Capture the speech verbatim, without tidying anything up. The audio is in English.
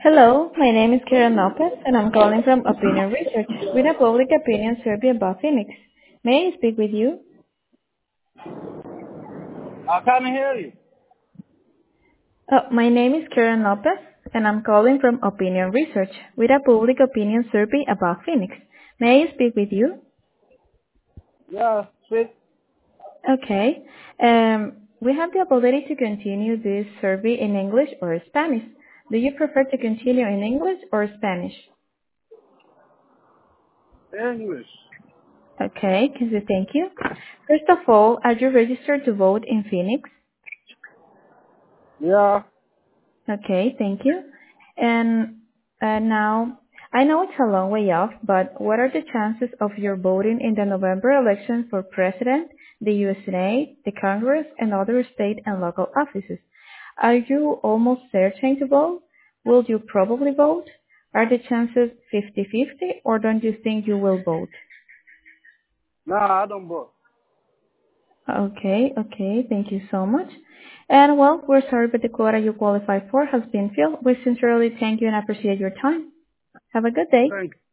Hello, my name is Karen Lopez, and I'm calling from Opinion Research with a public opinion survey about Phoenix. May I speak with you? I can't hear you. Oh, my name is Karen Lopez, and I'm calling from Opinion Research with a public opinion survey about Phoenix. May I speak with you? Yeah, speak. Okay. Um, we have the ability to continue this survey in English or Spanish. Do you prefer to continue in English or Spanish? English. Okay, Kizzy, thank you. First of all, are you registered to vote in Phoenix? Yeah. Okay, thank you. And uh, now, I know it's a long way off, but what are the chances of your voting in the November election for president, the U S Senate, the Congress, and other state and local offices? Are you almost certain to vote? Will you probably vote? Are the chances fifty-fifty, or don't you think you will vote? Nah, I don't vote. Okay, okay, thank you so much. And well, we're sorry, but the quota you qualify for has been filled. We sincerely thank you and appreciate your time. Have a good day. Thank you.